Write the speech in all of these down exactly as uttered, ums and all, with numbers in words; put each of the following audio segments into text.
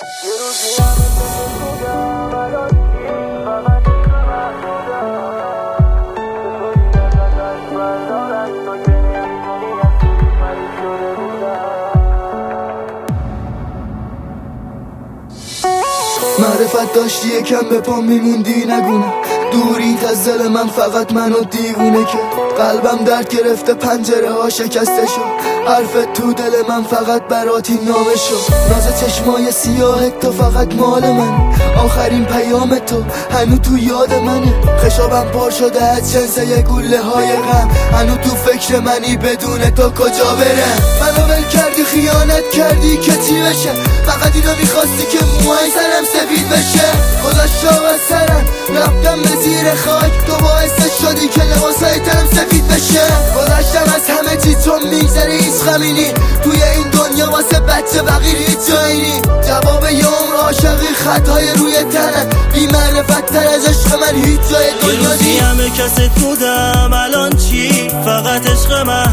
معرفت داشتی یکم به پا میموندی نگونه دوریت از دل من فقط منو دیوونه که قلبم درد گرفته پنجره ها شکسته شد حرفت تو دل من فقط براتی نامه شد ناز چشمای سیاهت تو فقط مال من آخرین پیام تو هنو تو یاد منه خشابم پر شده از جنس یه گوله های غم هنو تو فکر منی بدون تو کجا برم منو ول کردی خیانت کردی که چی بشه فقط اینو میخواستی که موهای سرم سفید بشه گذاشتم از سرم رفتم به زیر خاک تو باعث شدی که لباسای تنم سفید بشه گذاشتم از همه چی چون میگذره هیچ غمینی توی این دنیا واسه بچه بقیر هیچ جایی نی جواب یه عمر عاشقی خطای روی تنم بی معرفت تر از عشق من هیچ جای دنیا نی روزی همه کست بودم الان چی فقط عشق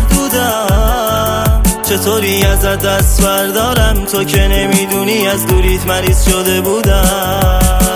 محدودم چطوری ازت دست بردارم تو که نمیدونی از دوریت مریض شده بودم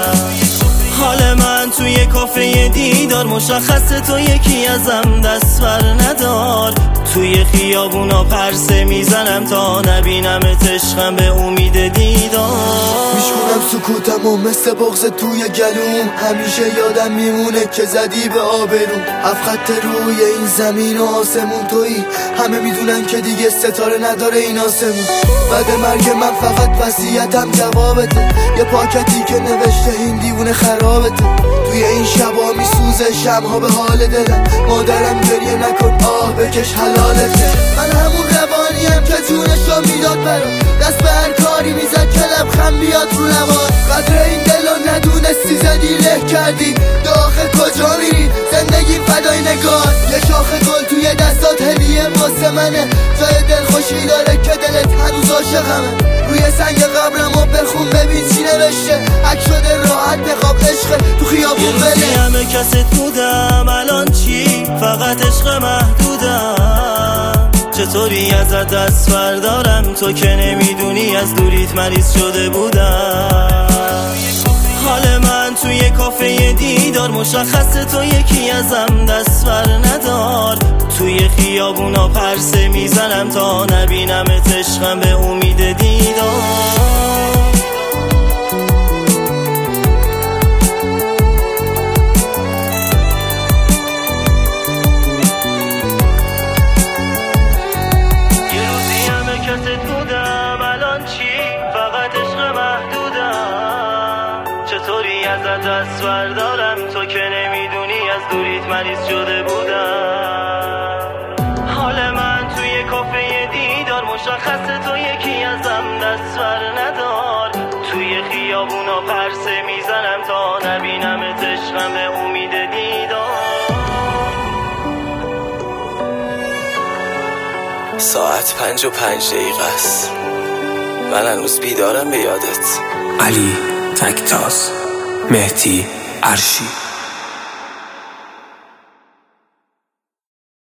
حال من توی کافه دیدار مشخصه تو یکی ازم دست بر ندار توی خیابونا پرسه میزنم تا نبینمت عشقم به امید دیدار میشونم سکوتم و مثل بغض توی گلوم همیشه یادم میمونه که زدی به آبروم هفت خط روی این زمین و آسمون تویی همه میدونن که دیگه ستاره نداره این آسمون بعد مرگ من فقط وصیتم جوابته یه پاکتی که نوشته این دیوونه خرابته توی این شبا میسوزه شمها به حال دلم مادرم گریه نکن آه بکش حلالته من همون روانیم که جونشو میداد برام دست به هر کاری میزد که لبخند بیاد رو لبان قدر این دلو ندونستی زدی له کردی داخل کجا میری زندگی فدای نگاه یه شاخ گل توی دستات هدیه واسه منه جای دل خوشی داره که دلت هنوز عاشقمه روی سنگ قبرمو بخون ببین چی نوشته عکس شده راحت بخواب عشق تو خیابون بله همه کست بودم الان چی فقط عشق محدودم چطوری ازت دست بردارم تو که نمیدونی از دوریت مریض شده بودم حال من توی کافه دیدار مشخصه تو یکی ازم دست بر ندار توی خیابونا پرسه میزنم تا نبینمت عشقم به امید دیدار چطوری ازت دست بردارم تو که نمیدونی از دوریت مریض شده بودم حال من توی کافه دیدار مشخصه تو یکی ازم دست بر ندار توی خیابونا پرسه میزنم تا نبینمت عشقم به امید دیدار ساعت پنج و پنج دقیقه است من هنوز بیدارم به یادت علی تکتاز مهدی عرشی